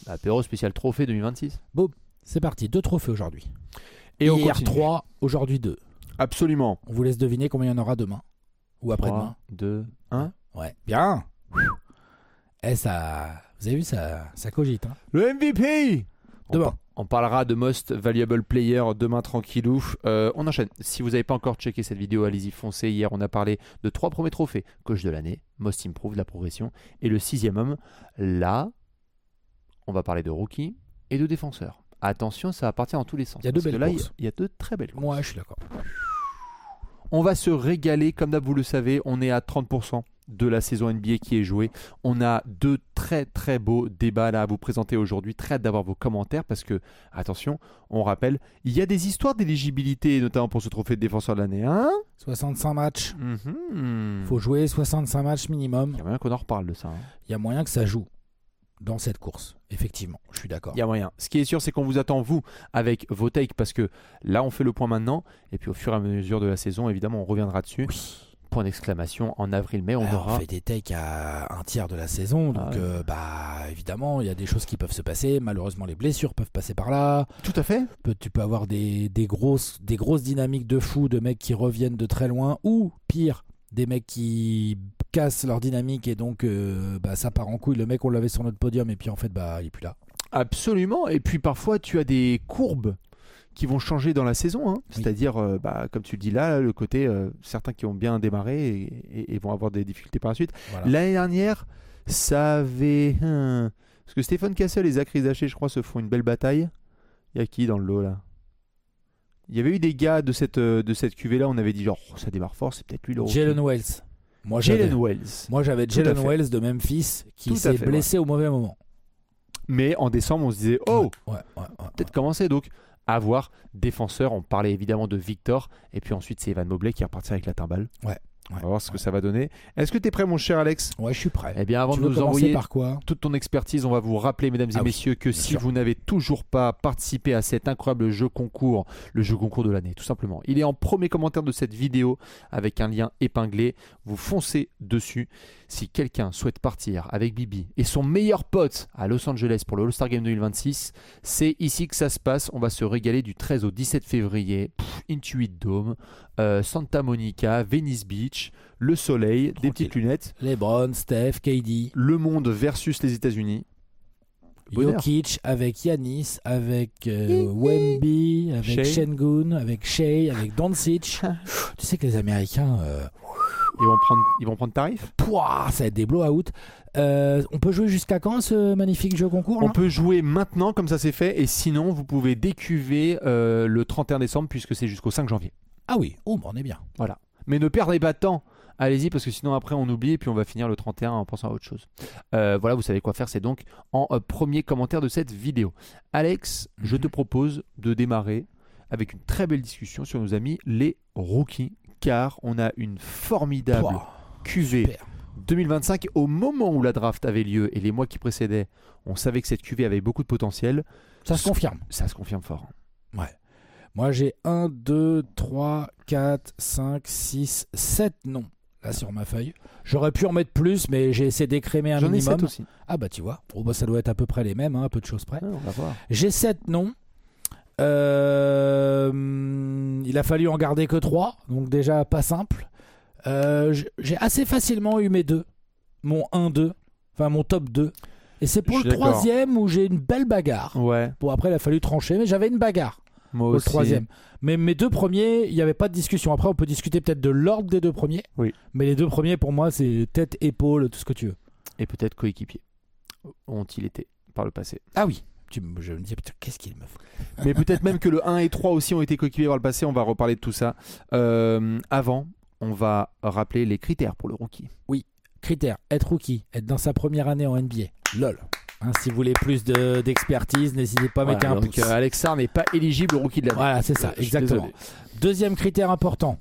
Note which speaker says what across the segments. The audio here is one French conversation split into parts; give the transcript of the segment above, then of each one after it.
Speaker 1: Apéro spécial trophée 2026.
Speaker 2: Boum, c'est parti. 2 trophées aujourd'hui.
Speaker 1: Et on
Speaker 2: Hier
Speaker 1: continue.
Speaker 2: 3, aujourd'hui 2.
Speaker 1: Absolument.
Speaker 2: On vous laisse deviner combien il y en aura demain. Ou après-demain.
Speaker 1: 2, 1.
Speaker 2: Ouais. Bien. Ça... Vous avez vu, ça cogite. Hein.
Speaker 1: Le MVP.
Speaker 2: Demain.
Speaker 1: On parlera de Most Valuable Player demain tranquillou. On enchaîne. Si vous n'avez pas encore checké cette vidéo, allez-y, foncez. Hier, on a parlé de 3 premiers trophées. Coach de l'année, Most Improved, la progression. Et le 6e homme. Là, on va parler de rookie et de défenseur. Attention, ça va partir dans tous les sens.
Speaker 2: Il y a 2
Speaker 1: Parce
Speaker 2: belles
Speaker 1: que là,
Speaker 2: courses.
Speaker 1: il y a 2 très belles courses.
Speaker 2: Moi, je suis d'accord.
Speaker 1: On va se régaler, comme d'hab, vous le savez, on est à 30% de la saison NBA qui est jouée. On a 2 très très beaux débats là à vous présenter aujourd'hui. Très hâte d'avoir vos commentaires parce que, attention, on rappelle, il y a des histoires d'éligibilité, notamment pour ce trophée de défenseur de l'année. Hein
Speaker 2: 65 matchs.
Speaker 1: Mhm.
Speaker 2: Faut jouer 65 matchs minimum.
Speaker 1: Il y a moyen qu'on en reparle de ça. Hein.
Speaker 2: Il y a moyen que ça joue dans cette course. Effectivement, je suis d'accord.
Speaker 1: Il y a moyen. Ce qui est sûr, c'est qu'on vous attend, vous, avec vos takes, parce que là, on fait le point maintenant. Et puis, au fur et à mesure de la saison, évidemment, on reviendra dessus.
Speaker 2: Oui.
Speaker 1: Point d'exclamation, en avril-mai, on
Speaker 2: Alors,
Speaker 1: aura...
Speaker 2: on fait des takes à un tiers de la saison, donc évidemment, il y a des choses qui peuvent se passer. Malheureusement, les blessures peuvent passer par là.
Speaker 1: Tout à fait.
Speaker 2: Tu peux avoir des grosses dynamiques de fou, de mecs qui reviennent de très loin, ou pire, des mecs qui cassent leur dynamique et donc ça part en couille. Le mec, on l'avait sur notre podium et puis en fait, il est plus là.
Speaker 1: Absolument. Et puis parfois, tu as des courbes qui vont changer dans la saison. Hein.
Speaker 2: Oui.
Speaker 1: C'est-à-dire, comme tu le dis là, le côté, certains qui ont bien démarré et vont avoir des difficultés par la suite.
Speaker 2: Voilà.
Speaker 1: L'année dernière, ça avait... Parce que Stéphane Cassel et Zach Rizaché, je crois, se font une belle bataille. Il y a qui dans le lot là? Il y avait eu des gars de cette cuvée-là, on avait dit genre, ça démarre fort, c'est peut-être lui le rookie.
Speaker 2: Jalen Wells. Moi,
Speaker 1: Jalen Wells.
Speaker 2: Moi, j'avais
Speaker 1: Tout à
Speaker 2: Jalen
Speaker 1: fait.
Speaker 2: Wells de Memphis qui
Speaker 1: Tout à
Speaker 2: s'est
Speaker 1: fait,
Speaker 2: blessé au mauvais moment.
Speaker 1: Mais en décembre, on se disait, oh,
Speaker 2: Ouais.
Speaker 1: peut-être commencer. Donc, à voir. Défenseur, on parlait évidemment de Victor. Et puis ensuite, c'est Evan Mobley qui est reparti avec la timbale. On va voir ce que ça va donner. Est-ce que tu es prêt, mon cher Alex?
Speaker 2: Ouais, je suis prêt.
Speaker 1: Eh bien, avant
Speaker 2: Tu
Speaker 1: de
Speaker 2: veux
Speaker 1: nous
Speaker 2: commencer
Speaker 1: envoyer
Speaker 2: par quoi?
Speaker 1: toute ton expertise, on va vous rappeler, mesdames et
Speaker 2: Ah oui,
Speaker 1: messieurs, que
Speaker 2: bien
Speaker 1: si
Speaker 2: sûr.
Speaker 1: vous n'avez toujours pas participé à cet incroyable jeu concours, le jeu concours de l'année, tout simplement, il est en premier commentaire de cette vidéo avec un lien épinglé. Vous foncez dessus. Si quelqu'un souhaite partir avec Bibi et son meilleur pote à Los Angeles pour le All-Star Game 2026, c'est ici que ça se passe. On va se régaler du 13 au 17 février. Intuit Dome, Santa Monica, Venice Beach, le soleil, des
Speaker 2: Tranquille.
Speaker 1: petites lunettes,
Speaker 2: LeBron, Steph, KD,
Speaker 1: le monde versus les États-Unis. Bonheur.
Speaker 2: Jokic avec Giannis, avec Wemby, avec
Speaker 1: Shea.
Speaker 2: Şengün, avec Shea, avec Doncic. Tu sais que les Américains,
Speaker 1: Ils vont prendre tarif.
Speaker 2: ça va être des blow-out. On peut jouer jusqu'à quand ce magnifique jeu concours là
Speaker 1: On peut jouer maintenant comme ça c'est fait, et sinon vous pouvez décuver le 31 décembre puisque c'est jusqu'au 5 janvier.
Speaker 2: Ah oui, on est bien.
Speaker 1: Voilà. Mais ne perdez pas de temps. Allez-y parce que sinon après on oublie et puis on va finir le 31 en pensant à autre chose. Voilà, vous savez quoi faire, c'est donc en premier commentaire de cette vidéo. Alex, je te propose de démarrer avec une très belle discussion sur nos amis les rookies, car on a une formidable cuvée
Speaker 2: Super.
Speaker 1: 2025. Au moment où la draft avait lieu et les mois qui précédaient, on savait que cette cuvée avait beaucoup de potentiel.
Speaker 2: Ça se confirme.
Speaker 1: Ça se confirme fort.
Speaker 2: Ouais. Moi j'ai 1, 2, 3, 4, 5, 6, 7 noms là sur ma feuille. J'aurais pu en mettre plus, mais j'ai essayé d'écrémer un
Speaker 1: J'en ai
Speaker 2: minimum.
Speaker 1: 7 aussi.
Speaker 2: Ah bah tu vois, ça doit être à peu près les mêmes, hein, un peu de choses près.
Speaker 1: On va voir.
Speaker 2: J'ai 7 noms. Il a fallu en garder que 3, donc déjà pas simple. J'ai assez facilement eu mes 2, mon 1-2, enfin mon top 2. Et c'est pour
Speaker 1: Je
Speaker 2: le
Speaker 1: suis d'accord.
Speaker 2: 3e où j'ai une belle bagarre.
Speaker 1: Ouais,
Speaker 2: Bon, après il a fallu trancher, mais j'avais une bagarre
Speaker 1: moi
Speaker 2: au
Speaker 1: aussi.
Speaker 2: 3e. Mais mes 2 premiers, il n'y avait pas de discussion. Après, on peut discuter peut-être de l'ordre des 2 premiers.
Speaker 1: Oui.
Speaker 2: Mais les 2 premiers, pour moi, c'est tête, épaule, tout ce que tu veux.
Speaker 1: Et peut-être coéquipiers ont-ils été par le passé.
Speaker 2: Ah oui. Je me dis, putain, qu'est-ce qu'il me faut?
Speaker 1: Mais peut-être même que le 1 et 3 aussi ont été coéquipiers par le passé. On va reparler de tout ça. Avant, on va rappeler les critères pour le rookie.
Speaker 2: Critères, être rookie, être dans sa première année en NBA. LOL. Hein, si vous voulez plus d'expertise, n'hésitez pas à mettre un
Speaker 1: donc,
Speaker 2: pouce.
Speaker 1: Alex Sarr n'est pas éligible au rookie de l'année.
Speaker 2: Voilà, c'est ça,
Speaker 1: Je suis
Speaker 2: exactement.
Speaker 1: désolé.
Speaker 2: Deuxième critère important.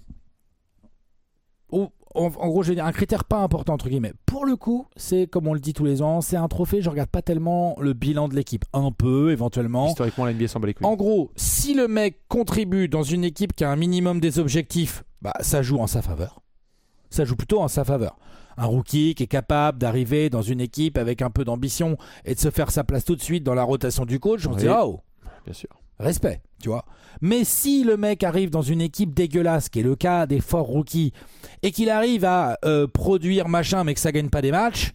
Speaker 2: En gros, je vais dire un critère pas important, entre guillemets. Pour le coup, c'est comme on le dit tous les ans, c'est un trophée. Je regarde pas tellement le bilan de l'équipe. Un peu, éventuellement.
Speaker 1: Historiquement, la NBA s'en bat les couilles.
Speaker 2: En gros, si le mec contribue dans une équipe qui a un minimum des objectifs, ça joue en sa faveur. Ça joue plutôt en sa faveur. Un rookie qui est capable d'arriver dans une équipe avec un peu d'ambition et de se faire sa place tout de suite dans la rotation du coach, on se dit oh,
Speaker 1: bien sûr.
Speaker 2: Respect, tu vois. Mais si le mec arrive dans une équipe dégueulasse, qui est le cas des forts rookies, et qu'il arrive à produire machin, mais que ça gagne pas des matchs,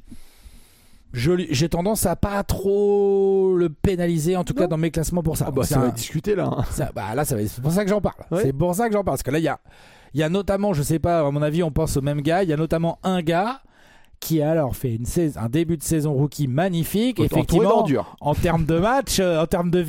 Speaker 2: j'ai tendance à pas trop le pénaliser, en tout cas dans mes classements pour ça.
Speaker 1: Ça va discuter là.
Speaker 2: Là, c'est pour ça que j'en parle. Ouais. C'est pour ça que j'en parle. Parce que là, il y a notamment, je sais pas, à mon avis, on pense au même gars. Il y a notamment un gars qui a alors fait un début de saison rookie magnifique. Effectivement, en termes de match, en termes de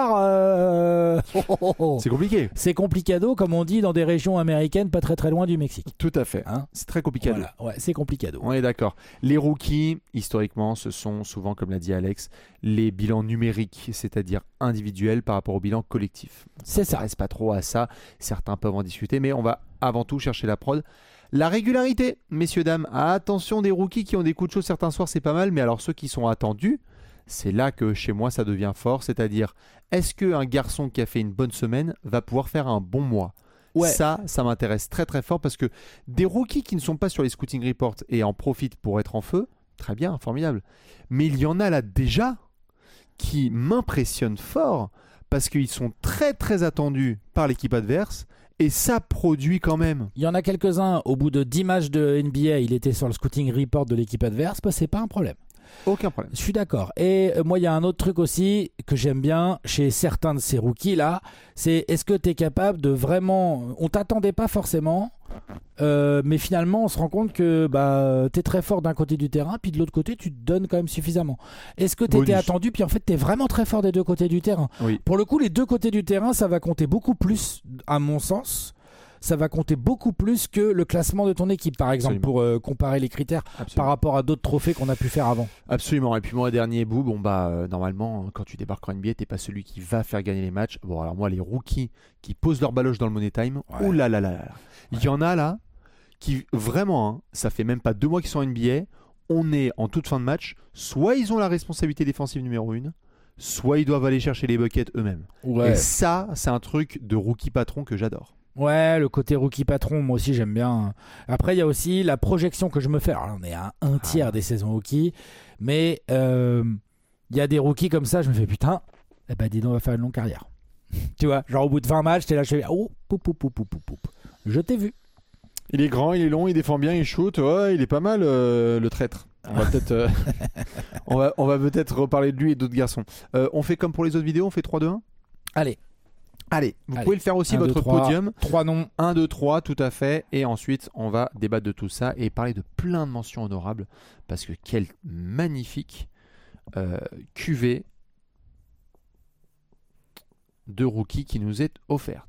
Speaker 2: victoire,
Speaker 1: c'est compliqué.
Speaker 2: C'est complicado, comme on dit dans des régions américaines pas très très loin du Mexique.
Speaker 1: Tout à fait. C'est très complicado.
Speaker 2: Voilà. Ouais, c'est complicado.
Speaker 1: On est d'accord. Les rookies, historiquement, ce sont souvent, comme l'a dit Alex, les bilans numériques, c'est-à-dire individuels par rapport au bilan collectif.
Speaker 2: C'est ça.
Speaker 1: On ne reste pas trop à ça. Certains peuvent en discuter, mais on va avant tout chercher la prod. La régularité, messieurs, dames, attention des rookies qui ont des coups de chaud certains soirs, c'est pas mal, mais alors ceux qui sont attendus, c'est là que chez moi ça devient fort, c'est-à-dire est-ce qu'un garçon qui a fait une bonne semaine va pouvoir faire un bon mois ? Ouais. Ça m'intéresse très très fort parce que des rookies qui ne sont pas sur les scouting reports et en profitent pour être en feu, très bien, formidable. Mais il y en a là déjà qui m'impressionnent fort parce qu'ils sont très très attendus par l'équipe adverse. Et ça produit quand même.
Speaker 2: Il y en a quelques-uns, au bout de 10 matchs de NBA, il était sur le scouting report de l'équipe adverse, c'est pas un problème.
Speaker 1: Aucun problème.
Speaker 2: Je suis d'accord. Et moi, il y a un autre truc aussi que j'aime bien chez certains de ces rookies-là, c'est est-ce que tu es capable de vraiment... On t'attendait pas forcément, mais finalement, on se rend compte que tu es très fort d'un côté du terrain, puis de l'autre côté, tu te donnes quand même suffisamment. Est-ce que tu étais attendu, puis en fait, tu es vraiment très fort des deux côtés du terrain.
Speaker 1: Oui.
Speaker 2: Pour le coup, les deux côtés du terrain, ça va compter beaucoup plus, à mon sens. Ça va compter beaucoup plus que le classement de ton équipe, par exemple, pour comparer les critères par rapport à d'autres trophées qu'on a pu faire avant.
Speaker 1: Absolument. Et puis moi, dernier bout, normalement, quand tu débarques en NBA, t'es pas celui qui va faire gagner les matchs. Bon, alors moi, les rookies qui posent leur baloche dans le Money Time, oh là là là là. Il y en a là qui, vraiment, ça fait même pas 2 mois qu'ils sont en NBA, on est en toute fin de match, soit ils ont la responsabilité défensive numéro 1, soit ils doivent aller chercher les buckets eux-mêmes. Ouais. Et ça, c'est un truc de rookie patron que j'adore.
Speaker 2: Ouais, le côté rookie patron, moi aussi j'aime bien. Après, il y a aussi la projection que je me fais. Alors, on est à un tiers des saisons rookies, mais il y a des rookies comme ça, je me fais putain, dis donc, on va faire une longue carrière. Tu vois, genre au bout de 20 matchs, t'es là, je fais je t'ai vu.
Speaker 1: Il est grand, il est long, il défend bien, il shoot, il est pas mal le traître. On va peut-être on va peut-être reparler de lui et d'autres garçons. On fait comme pour les autres vidéos, on fait 3-2-1 ? Allez, vous pouvez le faire aussi,
Speaker 2: 1,
Speaker 1: votre
Speaker 2: 2, 3,
Speaker 1: podium.
Speaker 2: 3 noms.
Speaker 1: 1, 2, 3, tout à fait. Et ensuite, on va débattre de tout ça et parler de plein de mentions honorables. Parce que quelle magnifique cuvée de rookie qui nous est offerte.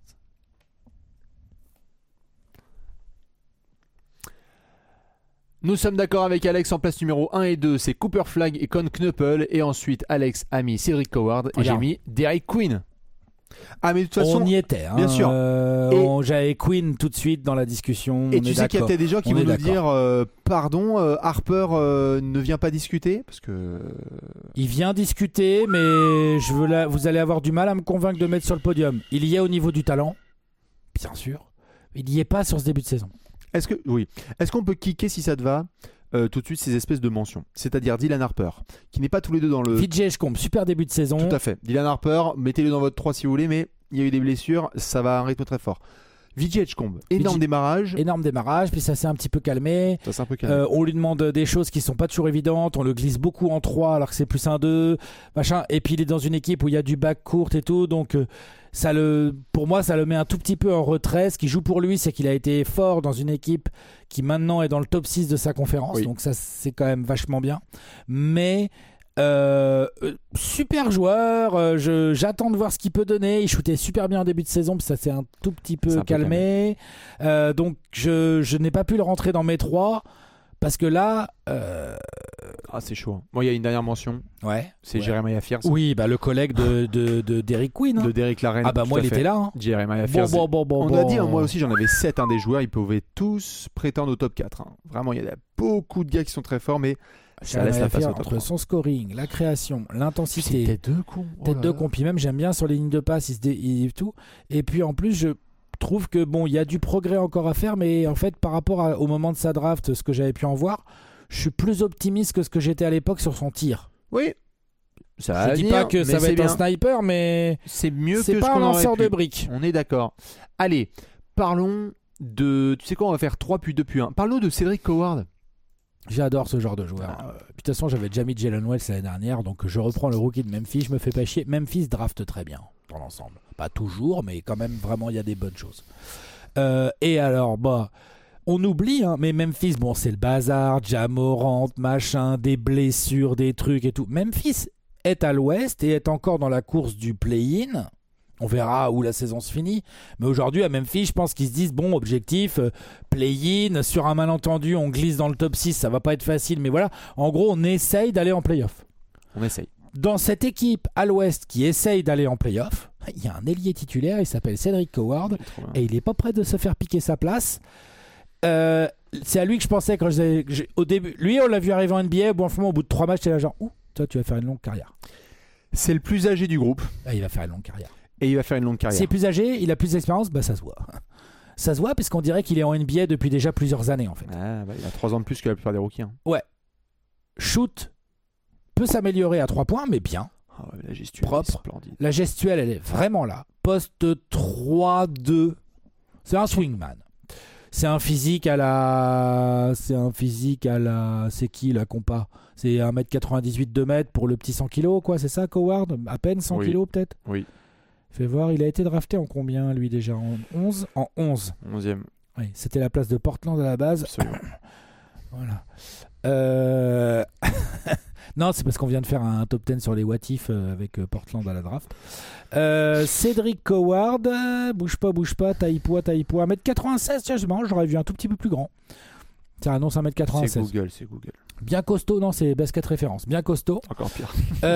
Speaker 1: Nous sommes d'accord avec Alex en place numéro 1 et 2. C'est Cooper Flagg et Con Knuppel. Et ensuite, Alex a mis Cedric Howard et j'ai mis Derek Queen. Ah, mais de toute façon,
Speaker 2: on y était,
Speaker 1: bien sûr.
Speaker 2: J'avais Queen tout de suite dans la discussion.
Speaker 1: Et tu sais qu'il y a peut-être des gens qui vont nous dire pardon, Harper ne vient pas discuter parce que
Speaker 2: il vient discuter, mais vous allez avoir du mal à me convaincre de mettre sur le podium. Il y est au niveau du talent, bien sûr. Il n'y est pas sur ce début de saison.
Speaker 1: Est-ce qu'on peut kicker, si ça te va, tout de suite ces espèces de mentions, c'est-à-dire Dylan Harper, qui n'est pas tous les deux dans le...
Speaker 2: VJ Edgecombe, super début de saison.
Speaker 1: Tout à fait. Dylan Harper, mettez-le dans votre 3 si vous voulez, mais il y a eu des blessures, ça va à un rythme très fort. VJ Edgecombe, énorme démarrage,
Speaker 2: puis ça s'est un petit peu calmé. On lui demande des choses qui sont pas toujours évidentes, on le glisse beaucoup en 3 alors que c'est plus un 2, machin. Et puis il est dans une équipe où il y a du back court et tout, donc pour moi ça le met un tout petit peu en retrait. Ce qui joue pour lui, c'est qu'il a été fort dans une équipe qui maintenant est dans le top 6 de sa conférence, donc ça c'est quand même vachement bien. Mais super joueur, j'attends de voir ce qu'il peut donner. Il shootait super bien en début de saison, puis ça s'est un tout petit peu calmé. Donc je n'ai pas pu le rentrer dans mes 3 parce que là
Speaker 1: c'est chaud. Moi, il y a une dernière mention. C'est Jeremiah Fears.
Speaker 2: Oui, le collègue de Derek Queen.
Speaker 1: De Derek Laren.
Speaker 2: Moi, il était là.
Speaker 1: Jeremiah Fears. On a dit, moi aussi, j'en avais 7 des joueurs. Ils pouvaient tous prétendre au top 4. Vraiment, il y a beaucoup de gars qui sont très forts, mais ça laisse la face
Speaker 2: entre son scoring, la création, l'intensité.
Speaker 1: Tête de con.
Speaker 2: Puis même, j'aime bien sur les lignes de passe, il tout. Et puis en plus, trouve que bon, il y a du progrès encore à faire, mais en fait, par rapport au moment de sa draft, ce que j'avais pu en voir, je suis plus optimiste que ce que j'étais à l'époque sur son tir.
Speaker 1: Oui. Ça va
Speaker 2: je dis
Speaker 1: venir,
Speaker 2: pas que ça va être un sniper, mais
Speaker 1: c'est mieux
Speaker 2: c'est
Speaker 1: que
Speaker 2: pas
Speaker 1: ce
Speaker 2: un
Speaker 1: qu'on aurait
Speaker 2: lanceur
Speaker 1: pu.
Speaker 2: de briques.
Speaker 1: On est d'accord. Allez, parlons de... Tu sais quoi, on va faire 3 puis 2 puis 1. Parlons de Cédric Coward.
Speaker 2: Puis de toute façon, j'avais déjà mis Jalen Wells l'année dernière, donc je reprends le rookie de Memphis. Je me fais pas chier. Memphis draft très bien dans l'ensemble. Pas toujours, mais quand même, vraiment, il y a des bonnes choses. Et alors, on oublie, hein, mais Memphis, bon, c'est le bazar, Ja Morant, machin, des blessures, des trucs et tout. Memphis est à l'ouest et est encore dans la course du play-in. On verra où la saison se finit. Mais aujourd'hui, à Memphis, je pense qu'ils se disent, bon, objectif, play-in, sur un malentendu, on glisse dans le top 6, ça va pas être facile. Mais voilà, en gros, on essaye d'aller en play-off.
Speaker 1: On essaye.
Speaker 2: Dans cette équipe à l'ouest qui essaye d'aller en play-off, il y a un ailier titulaire, il s'appelle Cédric Coward, et il n'est pas prêt de se faire piquer sa place. C'est à lui que je pensais quand au début. Lui, on l'a vu arriver en NBA, bon, au bout de 3 matchs, t'es là genre, toi, tu vas faire une longue carrière.
Speaker 1: C'est le plus âgé du groupe.
Speaker 2: Il va faire une longue carrière.
Speaker 1: Et il va faire une longue carrière.
Speaker 2: S'il est plus âgé, il a plus d'expérience, ça se voit. Ça se voit parce qu'on dirait qu'il est en NBA depuis déjà plusieurs années en fait.
Speaker 1: Il a 3 ans de plus que la plupart des rookies. Hein.
Speaker 2: Ouais. Shoot peut s'améliorer à 3 points, mais bien.
Speaker 1: La gestuelle
Speaker 2: propre.
Speaker 1: est splendide.
Speaker 2: La gestuelle, elle est vraiment là. Poste 3-2. C'est un swingman. C'est un physique à la... C'est qui la compa? C'est 1m98, 2m pour le petit 100 kg, quoi, c'est ça, Coward? À peine 100 kg, peut-être?
Speaker 1: Oui.
Speaker 2: Fais voir, il a été drafté en combien, lui, déjà? En 11? En 11.
Speaker 1: 11e.
Speaker 2: Oui, c'était la place de Portland à la base.
Speaker 1: Absolument.
Speaker 2: Voilà. Non, c'est parce qu'on vient de faire un top 10 sur les what if avec Portland à la draft. Cédric Coward, bouge pas, taille poids, 1m96, tiens, c'est marrant, j'aurais vu un tout petit peu plus grand. Ça annonce 1m96.
Speaker 1: C'est Google.
Speaker 2: Bien costaud, non, c'est basket référence. Bien costaud.
Speaker 1: Encore pire.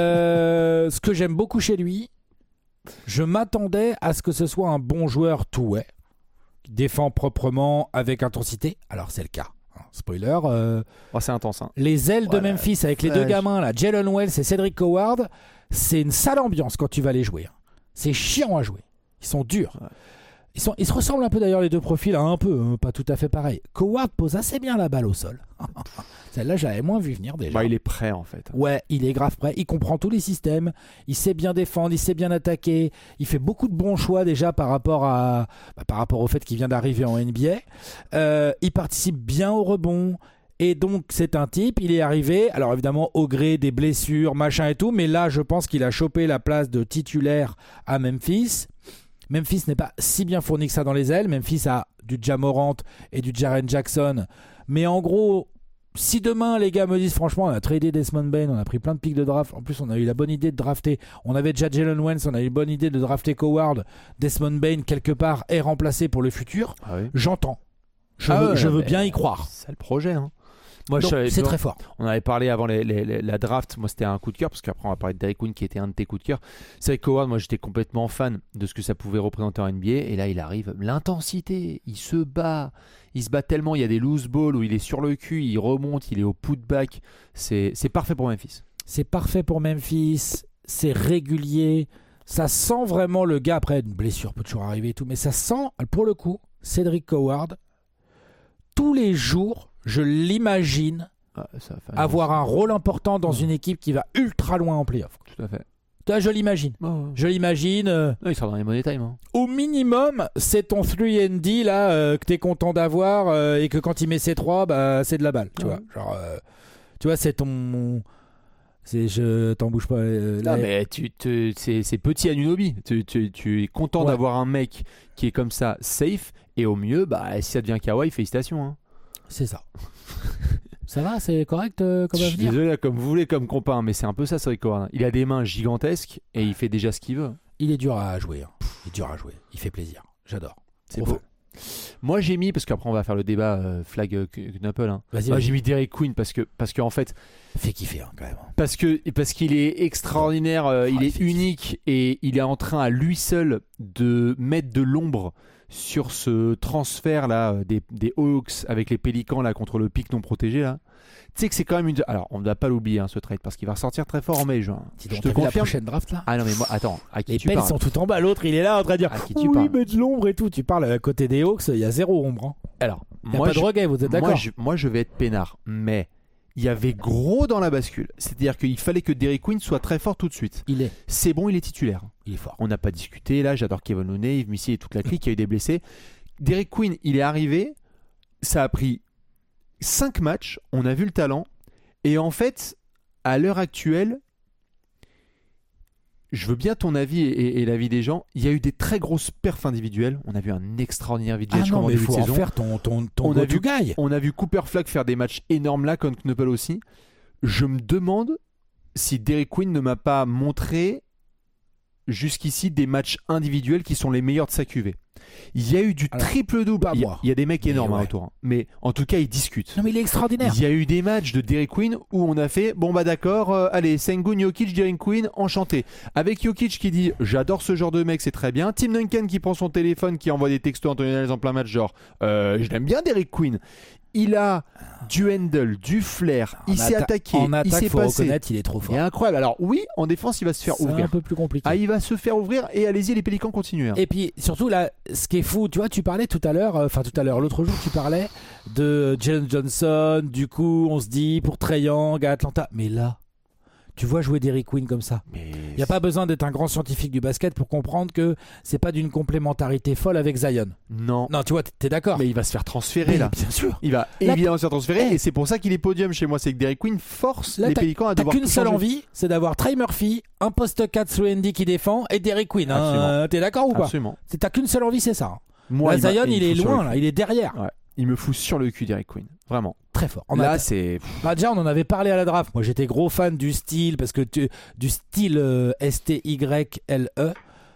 Speaker 2: Ce que j'aime beaucoup chez lui, je m'attendais à ce que ce soit un bon joueur two-way, qui défend proprement avec intensité. Alors, c'est le cas. Spoiler.
Speaker 1: C'est intense. Hein.
Speaker 2: Les ailes de Memphis avec les deux gamins, là, Jalen Wells et Cédric Coward, c'est une sale ambiance quand tu vas les jouer. C'est chiant à jouer. Ils sont durs. Ouais. Ils se ressemblent un peu d'ailleurs les deux profils, un peu, pas tout à fait pareil. Coward pose assez bien la balle au sol. Celle-là, j'avais moins vu venir déjà.
Speaker 1: Il est prêt en fait.
Speaker 2: Ouais, il est grave prêt. Il comprend tous les systèmes. Il sait bien défendre, il sait bien attaquer. Il fait beaucoup de bons choix déjà par rapport au fait qu'il vient d'arriver en NBA. Il participe bien au rebond. Et donc, c'est un type, il est arrivé, alors évidemment, au gré des blessures, machin et tout. Mais là, je pense qu'il a chopé la place de titulaire à Memphis. Memphis n'est pas si bien fourni que ça dans les ailes. Memphis a du Ja Morant et du Jaren Jackson. Mais en gros, si demain les gars me disent franchement, on a tradé Desmond Bane, on a pris plein de pics de draft. En plus, on a eu la bonne idée de drafter. On avait déjà Jalen Wells, on a eu une bonne idée de drafter Coward. Desmond Bane, quelque part, est remplacé pour le futur. J'entends. Je veux bien y croire.
Speaker 1: C'est le projet. Hein.
Speaker 2: Moi, c'est très fort.
Speaker 1: On avait parlé avant la draft. Moi, c'était un coup de cœur parce qu'après, on va parler de Derrick Queen qui était un de tes coups de cœur. C'est vrai que Coward, moi, j'étais complètement fan de ce que ça pouvait représenter en NBA. Et là, il arrive. L'intensité, il se bat. Il se bat tellement. Il y a des loose balls où il est sur le cul, il remonte, il est au putback. C'est parfait pour Memphis.
Speaker 2: C'est parfait pour Memphis. C'est régulier. Ça sent vraiment le gars. Après, une blessure peut toujours arriver et tout. Mais ça sent, pour le coup, Cédric Coward. Tous les jours, je l'imagine avoir un rôle important dans une équipe qui va ultra loin en play-off.
Speaker 1: Tout à fait.
Speaker 2: Toi, je l'imagine. Je l'imagine.
Speaker 1: Il sera dans les money time. Hein.
Speaker 2: Au minimum, c'est ton 3&D là que t'es content d'avoir et que quand il met ses 3, c'est de la balle. Tu vois, genre, tu vois, c'est ton. Je t'en bouge pas.
Speaker 1: Non, mais c'est petit Anunoby. Tu es content d'avoir un mec qui est comme ça, safe, et au mieux, si ça devient Kawhi, félicitations. Hein.
Speaker 2: C'est ça. Ça va, c'est correct comme
Speaker 1: je suis désolé, comme vous voulez, comme compas, mais c'est un peu ça, Cédric Coward. Il a des mains gigantesques et il fait déjà ce qu'il veut.
Speaker 2: Il est dur à jouer. Il fait plaisir. J'adore.
Speaker 1: C'est beau. Moi, j'ai mis, parce qu'après on va faire le débat flag Knuckle. Hein.
Speaker 2: Vas-y.
Speaker 1: J'ai mis Derrick Queen parce que en fait.
Speaker 2: Fait kiffer quand même.
Speaker 1: Parce qu'il est extraordinaire, il est unique et il est en train à lui seul de mettre de l'ombre sur ce transfert là des Hawks avec les Pélicans là contre le pic non protégé là. sais que c'est quand même une. Alors, on ne va pas l'oublier, ce trade, parce qu'il va ressortir très fort en mai-juin.
Speaker 2: Dis donc,
Speaker 1: Je te
Speaker 2: t'as vu la
Speaker 1: confirme.
Speaker 2: prochaine draft là.
Speaker 1: Ah non, mais moi, attends, à qui
Speaker 2: Les
Speaker 1: tu
Speaker 2: pelles
Speaker 1: parles
Speaker 2: sont tout en bas, l'autre il est là en train de dire
Speaker 1: À qui tu
Speaker 2: oui,
Speaker 1: parles
Speaker 2: mais de l'ombre et tout. Tu parles à côté des Hawks, il y a zéro ombre. Hein.
Speaker 1: Alors,
Speaker 2: Il n'y a pas de reggae, vous êtes d'accord?
Speaker 1: moi, je vais être peinard, mais il y avait gros dans la bascule. C'est-à-dire qu'il fallait que Derrick Queen soit très fort tout de suite. C'est bon, il est titulaire.
Speaker 2: Il est fort.
Speaker 1: On n'a pas discuté, là, j'adore Kevin Looney, Yves Missy et toute la clique, il y a eu des blessés. Derrick Queen, il est arrivé, ça a pris 5 matchs, on a vu le talent, et en fait, à l'heure actuelle, je veux bien ton avis et l'avis des gens. Il y a eu des très grosses perfs individuelles. On a vu un extraordinaire individuel.
Speaker 2: Ah non, mais il faut en faire ton go-to guy.
Speaker 1: On a vu Cooper Flag faire des matchs énormes là, comme Knuppel aussi. Je me demande si Derrick Queen ne m'a pas montré jusqu'ici des matchs individuels qui sont les meilleurs de sa QV. Il y a eu du triple-double. Il y a des mecs énormes autour. Hein. Mais en tout cas, ils discutent.
Speaker 2: Non, mais il est extraordinaire.
Speaker 1: Il y a eu des matchs de Derrick Queen où on a fait bon bah d'accord, allez, Sengun, Jokic, Derrick Queen, enchanté. Avec Jokic qui dit j'adore ce genre de mec, c'est très bien. Tim Duncan qui prend son téléphone, qui envoie des textos à Anthony Davis en plein match, genre je l'aime bien Derrick Queen. Il a du handle, du flair, il s'est attaqué,
Speaker 2: en attaque,
Speaker 1: il s'est
Speaker 2: faut
Speaker 1: passé.
Speaker 2: reconnaître, il est trop fort.
Speaker 1: Il est incroyable. Alors oui, en défense, il va se faire ouvrir.
Speaker 2: C'est un peu plus compliqué.
Speaker 1: Ah, il va se faire ouvrir et allez-y, les Pélicans continuent. Hein.
Speaker 2: Et puis surtout là, ce qui est fou, tu vois, tu parlais tout à l'heure, l'autre jour, tu parlais de Jalen Johnson. Du coup, on se dit pour Trae Young à Atlanta, mais là. Tu vois jouer Derrick Queen comme ça. Il n'y a pas besoin d'être un grand scientifique du basket pour comprendre que c'est pas d'une complémentarité folle avec Zion.
Speaker 1: Non.
Speaker 2: Non, tu vois, t'es d'accord.
Speaker 1: Mais il va se faire transférer là.
Speaker 2: Bien sûr.
Speaker 1: Il va évidemment se faire transférer et c'est pour ça qu'il est podium chez moi. C'est que Derrick Queen force les Pélicans à devoir.
Speaker 2: T'as qu'une seule envie, c'est d'avoir Trey Murphy, un poste 4 sous Andy qui défend et Derrick Queen. Hein. T'es d'accord ou pas?
Speaker 1: Absolument.
Speaker 2: T'as qu'une seule envie, c'est ça.
Speaker 1: Moi,
Speaker 2: là, Zion, il est loin, là, il est derrière.
Speaker 1: Ouais. Il me fout sur le cul, Derrick Queen. Vraiment.
Speaker 2: Très fort.
Speaker 1: C'est.
Speaker 2: Déjà, on en avait parlé à la draft. Moi, j'étais gros fan du style, parce que du style STYLE.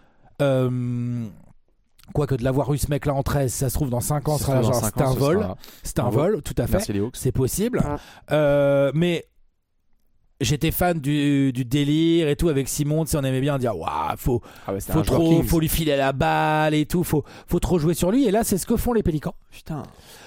Speaker 2: Quoique de l'avoir eu ce mec-là en 13, ça se trouve dans 5 ans, c'est un vol. C'est un vol, tout à fait. C'est possible. Mais. J'étais fan du délire et tout avec Simon, on aimait bien dire waouh, faut lui filer la balle et tout, faut trop jouer sur lui, et là c'est ce que font les Pélicans.
Speaker 1: Putain.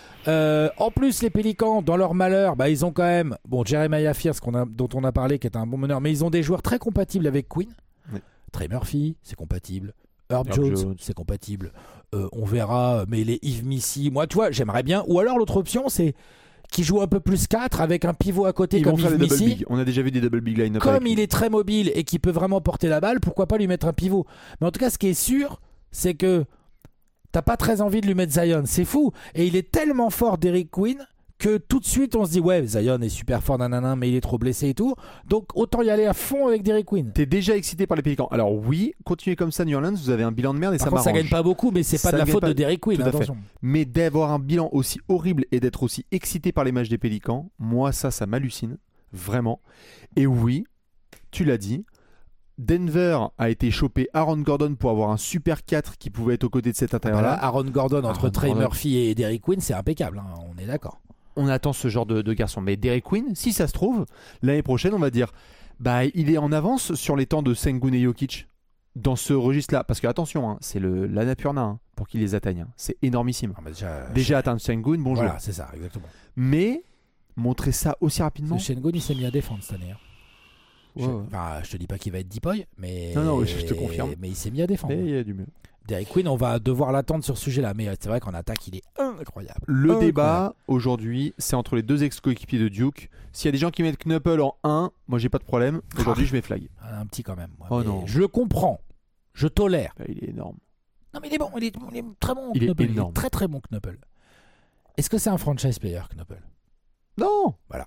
Speaker 2: En plus, les Pélicans, dans leur malheur, ils ont quand même Jeremiah Fierce dont on a parlé, qui est un bon meneur, mais ils ont des joueurs très compatibles avec Queen. Oui. Trey Murphy, c'est compatible. Herb Jones, c'est compatible. On verra, mais les Yves Missy, moi tu vois, j'aimerais bien. Ou alors l'autre option, c'est qui joue un peu plus 4 avec un pivot à côté. Ils comme Yves Missy.
Speaker 1: On a déjà vu des double big line-up.
Speaker 2: Comme il est très mobile et qui peut vraiment porter la balle, pourquoi pas lui mettre un pivot? Mais en tout cas, ce qui est sûr, c'est que t'as pas très envie de lui mettre Zion. C'est fou. Et il est tellement fort, Derrick Queen, que tout de suite on se dit ouais, Zion est super fort, nanana, mais il est trop blessé et tout. Donc autant y aller à fond avec Derrick Queen.
Speaker 1: T'es déjà excité par les Pélicans. Alors oui, continuez comme ça, New Orleans, vous avez un bilan de merde et
Speaker 2: par
Speaker 1: ça
Speaker 2: contre,
Speaker 1: m'arrange.
Speaker 2: Ça gagne pas beaucoup, mais c'est pas de la faute de Derrick Queen. Attention.
Speaker 1: Mais d'avoir un bilan aussi horrible et d'être aussi excité par les matchs des Pélicans, moi ça m'hallucine, vraiment. Et oui, tu l'as dit, Denver a été chopé Aaron Gordon pour avoir un super 4 qui pouvait être aux côtés de cet intérieur-là.
Speaker 2: Aaron Gordon entre Trey Murphy et Derrick Queen, c'est impeccable, hein, on est d'accord.
Speaker 1: On attend ce genre de garçon. Mais Derrick Queen, si ça se trouve, l'année prochaine, on va dire il est en avance sur les temps de Sengun et Jokic dans ce registre-là. Parce que attention, c'est l'Annapurna pour qu'il les atteigne. C'est énormissement. Déjà atteindre Sengun, bonjour.
Speaker 2: Voilà, c'est ça, exactement.
Speaker 1: Mais montrer ça aussi rapidement.
Speaker 2: Sengun, il s'est mis à défendre cette année.
Speaker 1: Ouais.
Speaker 2: Je te dis pas qu'il va être Deepoy, mais
Speaker 1: non, je te confirme.
Speaker 2: Mais il s'est mis à défendre.
Speaker 1: Et il y a du mieux.
Speaker 2: Derrick Queen, on va devoir l'attendre sur ce sujet-là, mais c'est vrai qu'en attaque, il est incroyable.
Speaker 1: Le débat aujourd'hui, c'est entre les deux ex-coéquipiers de Duke. S'il y a des gens qui mettent Knuppel en 1, moi j'ai pas de problème. Aujourd'hui, je mets Flag.
Speaker 2: Un petit quand même.
Speaker 1: Oh non.
Speaker 2: Je le comprends. Je tolère.
Speaker 1: Il est énorme.
Speaker 2: Non, mais il est bon. Il est très bon.
Speaker 1: Il
Speaker 2: Knuppel.
Speaker 1: est énorme.
Speaker 2: Il est très très bon, Knuppel. Est-ce que c'est un franchise player, Knuppel?
Speaker 1: Non.
Speaker 2: Voilà.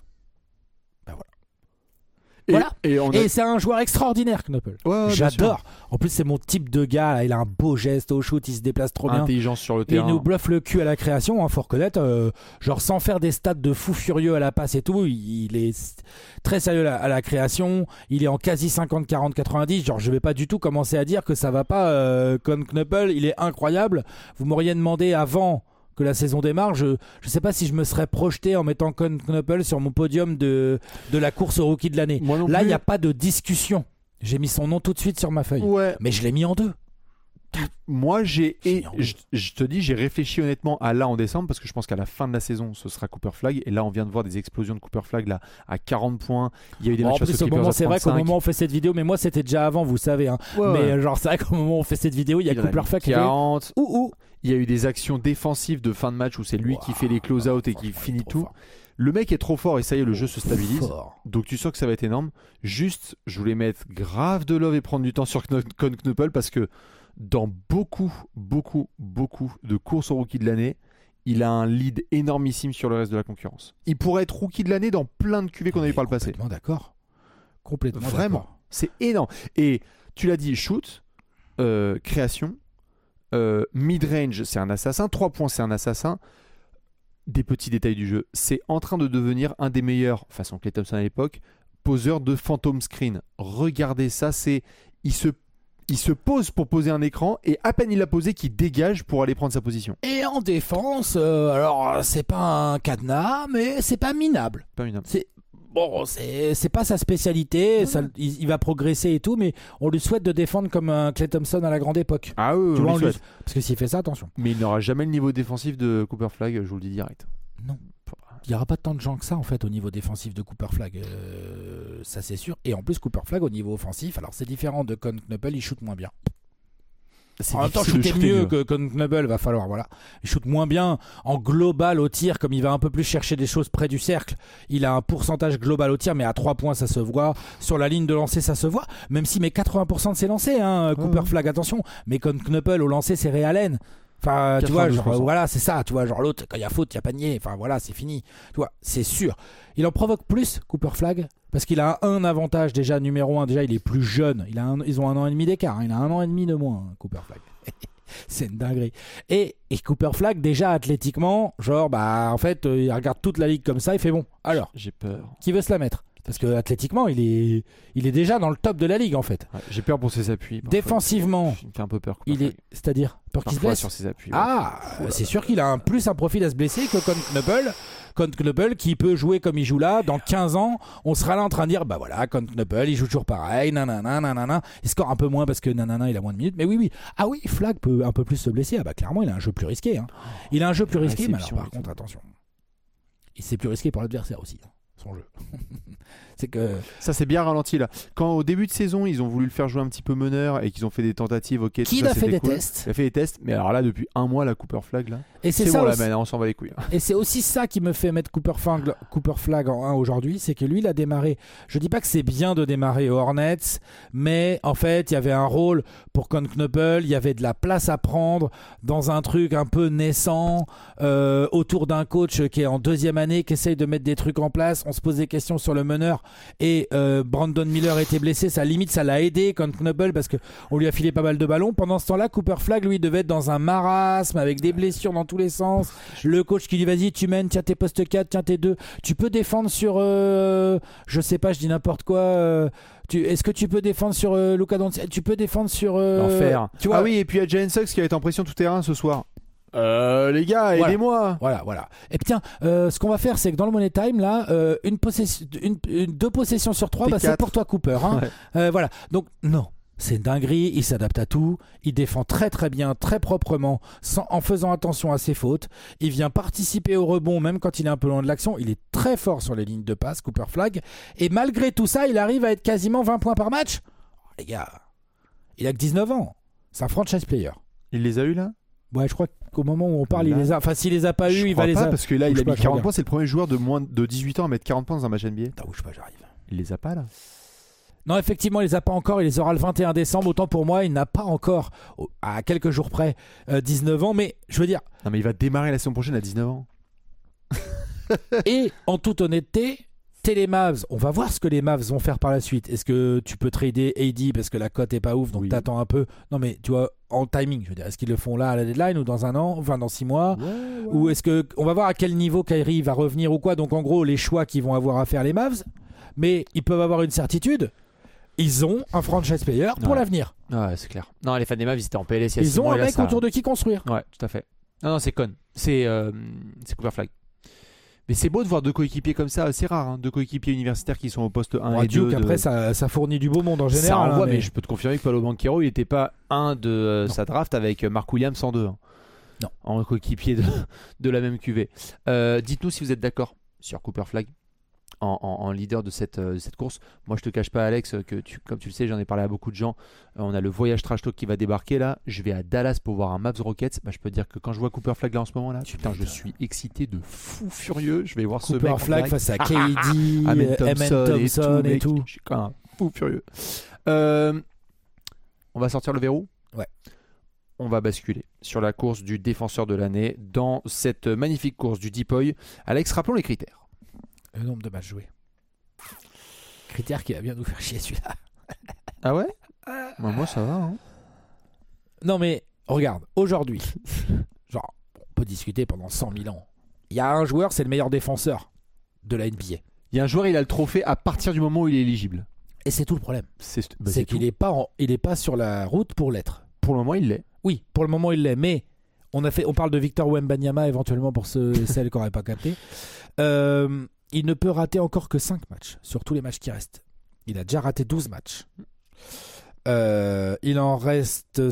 Speaker 1: Voilà.
Speaker 2: Et c'est un joueur extraordinaire, Knuppel.
Speaker 1: Ouais,
Speaker 2: j'adore. En plus, c'est mon type de gars. Là. Il a un beau geste au shoot, il se déplace trop bien.
Speaker 1: Intelligence sur le terrain.
Speaker 2: Il nous bluffe le cul à la création, faut reconnaître. Genre sans faire des stats de fou furieux à la passe et tout. Il est très sérieux à la création. Il est en quasi 50-40-90. Genre, je vais pas du tout commencer à dire que ça va pas. Comme Knuppel, il est incroyable. Vous m'auriez demandé avant que la saison démarre, je sais pas si je me serais projeté en mettant Knuppel sur mon podium de la course au rookie de l'année. Là, il n'y a pas de discussion. J'ai mis son nom tout de suite sur ma feuille.
Speaker 1: Ouais.
Speaker 2: Mais je l'ai mis en 2.
Speaker 1: Moi, je te dis, j'ai réfléchi honnêtement à là en décembre parce que je pense qu'à la fin de la saison, ce sera Cooper Flag. Et là, on vient de voir des explosions de Cooper Flag là à 40 points. Il y a eu des matchs face aux Clippers à 35.
Speaker 2: C'est vrai qu'au moment où on fait cette vidéo, mais moi c'était déjà avant, vous savez. Hein. Mais genre, c'est vrai qu'au moment où on fait cette vidéo, il y a Cooper Flag qui
Speaker 1: 40. Il y a eu des actions défensives de fin de match où c'est lui qui fait les close-out et qui finit tout. Le mec est trop fort et ça y est, le jeu se stabilise. Donc tu sens que ça va être énorme. Juste, je voulais mettre grave de love et prendre du temps sur Con Knuppel parce que dans beaucoup de courses au rookie de l'année, il a un lead énormissime sur le reste de la concurrence. Il pourrait être rookie de l'année dans plein de QV qu'on a eu par le passé.
Speaker 2: Complètement d'accord. Complètement
Speaker 1: Vraiment,
Speaker 2: d'accord.
Speaker 1: c'est énorme. Et tu l'as dit, shoot, création, mid-range, c'est un assassin. 3 points, c'est un assassin. Des petits détails du jeu. C'est en train de devenir un des meilleurs, façon Klay Thompson à l'époque, poseurs de phantom screen. Regardez ça, il se pose pour poser un écran et à peine il l'a posé qu'il dégage pour aller prendre sa position.
Speaker 2: Et en défense, alors c'est pas un cadenas, mais c'est pas minable.
Speaker 1: Pas minable.
Speaker 2: C'est pas sa spécialité, il va progresser et tout, mais on lui souhaite de défendre comme un Klay Thompson à la grande époque.
Speaker 1: Ah oui,
Speaker 2: tu vois, parce que s'il fait ça, attention.
Speaker 1: Mais il n'aura jamais le niveau défensif de Cooper Flag, je vous le dis direct.
Speaker 2: Non. Il n'y aura pas tant de gens que ça en fait au niveau défensif de Cooper Flag, ça c'est sûr. Et en plus Cooper Flag au niveau offensif, alors c'est différent de Con Knuppel, il shoot moins bien. En même temps, shooter mieux que Con Knuppel, va falloir, voilà. Il shoot moins bien en global au tir, comme il va un peu plus chercher des choses près du cercle. Il a un pourcentage global au tir, mais à 3 points, ça se voit. Sur la ligne de lancer, ça se voit. Même si, mais 80% de ses lancers, hein, Cooper Flag, attention. Mais Con Knuppel, au lancer, c'est Ray Allen. Enfin, tu vois, genre, voilà, c'est ça. Tu vois, genre l'autre, quand il y a faute, il y a panier. Enfin, voilà, c'est fini. Tu vois, c'est sûr. Il en provoque plus, Cooper Flag, parce qu'il a un avantage déjà, numéro 1. Déjà, il est plus jeune. Ils ont 1 an et demi d'écart. Hein. Il a 1 an et demi de moins, Cooper Flag. C'est une dinguerie. Et Cooper Flag, déjà athlétiquement, genre, en fait, il regarde toute la ligue comme ça. Il fait bon. Alors,
Speaker 1: j'ai peur.
Speaker 2: Qui veut se la mettre ? Parce que athlétiquement, il est déjà dans le top de la ligue en fait.
Speaker 1: Ouais, j'ai peur pour ses appuis.
Speaker 2: Défensivement,
Speaker 1: il me fait un peu peur.
Speaker 2: C'est-à-dire peur qu'il se blesse
Speaker 1: sur ses appuis.
Speaker 2: Ouais. C'est sûr qu'il a plus un profil à se blesser que Con Knuppel qui peut jouer comme il joue là. Dans 15 ans, on sera là en train de dire voilà, Con Knuppel, il joue toujours pareil, nanana. Il score un peu moins parce que nanana, il a moins de minutes. Mais oui. Ah oui, Flag peut un peu plus se blesser. Clairement, il a un jeu plus risqué. Hein. Il a un jeu plus risqué, mais alors, par contre, attention. C'est plus risqué pour l'adversaire aussi. Son jeu. C'est que
Speaker 1: ça s'est bien ralenti là. Quand au début de saison ils ont voulu le faire jouer un petit peu meneur et qu'ils ont fait des tentatives, ok.
Speaker 2: Qui a fait des tests.
Speaker 1: Il a fait des tests, mais alors là depuis un mois la Cooper Flag là.
Speaker 2: Et c'est ça
Speaker 1: bon
Speaker 2: aussi...
Speaker 1: là, on s'en va les couilles.
Speaker 2: Et c'est aussi ça qui me fait mettre Cooper Flag en 1 aujourd'hui, c'est que lui il a démarré. Je dis pas que c'est bien de démarrer aux Hornets, mais en fait il y avait un rôle pour Con Knuppel, il y avait de la place à prendre dans un truc un peu naissant autour d'un coach qui est en 2e année, qui essaye de mettre des trucs en place. On se pose des questions sur le meneur et Brandon Miller était blessé, ça l'a aidé Con Knuppel parce qu'on lui a filé pas mal de ballons. Pendant ce temps-là, Cooper Flag lui devait être dans un marasme avec des blessures dans tous les sens. Le coach qui dit vas-y tu mènes, tiens tes postes 4, tiens tes 2, tu peux défendre sur je sais pas, je dis n'importe quoi. Est-ce que tu peux défendre sur Luka Doncic? Tu peux défendre sur
Speaker 1: l'enfer.
Speaker 2: Tu vois,
Speaker 1: ah oui, et puis il y a Jalen Suggs qui va être en pression tout terrain ce soir. Les gars, aidez-moi.
Speaker 2: Voilà. Et puis tiens, ce qu'on va faire, c'est que dans le Money Time, là, 2 possessions sur 3, c'est pour toi, Cooper. Hein. Ouais. Voilà. Donc, non. C'est une dinguerie, il s'adapte à tout, il défend très très bien, très proprement, en faisant attention à ses fautes. Il vient participer au rebond, même quand il est un peu loin de l'action. Il est très fort sur les lignes de passe, Cooper Flag. Et malgré tout ça, il arrive à être quasiment 20 points par match. Oh, les gars, il a que 19 ans. C'est un franchise player.
Speaker 1: Il les a eu là ?
Speaker 2: Ouais, je crois qu'au moment où on parle, il les a. Enfin, s'il les a pas eu, il va les avoir.
Speaker 1: Parce que là, il a mis 40 points. C'est le premier joueur de moins de 18 ans à mettre 40 points dans un match NBA.
Speaker 2: Attends, bouge pas, j'arrive.
Speaker 1: Il les a pas là.
Speaker 2: Non, effectivement, il les a pas encore. Il les aura le 21 décembre. Autant pour moi, il n'a pas encore, à quelques jours près, 19 ans. Mais je veux dire.
Speaker 1: Non, mais il va démarrer la saison prochaine à 19 ans.
Speaker 2: Et en toute honnêteté, les Mavs, on va voir ce que les Mavs vont faire par la suite. Est-ce que tu peux trader AD parce que la cote est pas ouf, donc t'attends un peu. Non, mais tu vois, en timing, je veux dire, est-ce qu'ils le font là à la deadline ou dans un an, enfin dans 6 mois, ou est-ce que on va voir à quel niveau Kyrie va revenir ou quoi. Donc en gros, les choix qu'ils vont avoir à faire les Mavs, mais ils peuvent avoir une certitude. Ils ont un franchise player pour l'avenir.
Speaker 1: Ouais, c'est clair. Non, les fans des Mavs, ils étaient en PLS.
Speaker 2: Ils ont un mec autour de qui construire.
Speaker 1: Ouais, tout à fait. Non, c'est con. C'est Cooper Flag. Mais c'est beau de voir deux coéquipiers comme ça, c'est rare, hein, deux coéquipiers universitaires qui sont au poste 1 et 2.
Speaker 2: Duke, après, ça fournit du beau monde en général.
Speaker 1: Ça envoie,
Speaker 2: hein,
Speaker 1: mais je peux te confirmer que Paolo Banchero, il n'était pas un de sa draft avec Mark Williams en 2. Hein,
Speaker 2: non.
Speaker 1: En coéquipier de la même QV. Dites-nous si vous êtes d'accord sur Cooper Flagg en leader de cette course. Moi, je te cache pas, Alex, que comme tu le sais, j'en ai parlé à beaucoup de gens. On a le voyage Trash Talk qui va débarquer là. Je vais à Dallas pour voir un Mavs Rockets. Je peux te dire que quand je vois Cooper Flagg là en ce moment là, putain, je suis excité de fou furieux. Je vais voir ce mec.
Speaker 2: Cooper Flagg face à KD,
Speaker 1: Amen Thompson
Speaker 2: et tout.
Speaker 1: Je suis quand même fou furieux. On va sortir le verrou.
Speaker 2: Ouais.
Speaker 1: On va basculer sur la course du défenseur de l'année dans cette magnifique course du Depoy. Alex, rappelons les critères.
Speaker 2: Le nombre de matchs joués. Critère qui va bien nous faire chier celui-là.
Speaker 1: Ah ouais moi ça va. Hein.
Speaker 2: Non mais regarde, aujourd'hui, genre, on peut discuter pendant 100 000 ans. Il y a un joueur, c'est le meilleur défenseur de la NBA.
Speaker 1: Il y a un joueur, il a le trophée à partir du moment où il est éligible.
Speaker 2: Et c'est tout le problème. C'est
Speaker 1: qu'il
Speaker 2: n'est pas sur la route pour l'être.
Speaker 1: Pour le moment, il l'est.
Speaker 2: Oui, pour le moment, il l'est. Mais on parle de Victor Wembanyama éventuellement pour celles qui n'auraient pas capté. Il ne peut rater encore que 5 matchs sur tous les matchs qui restent. Il a déjà raté 12 matchs. Il en reste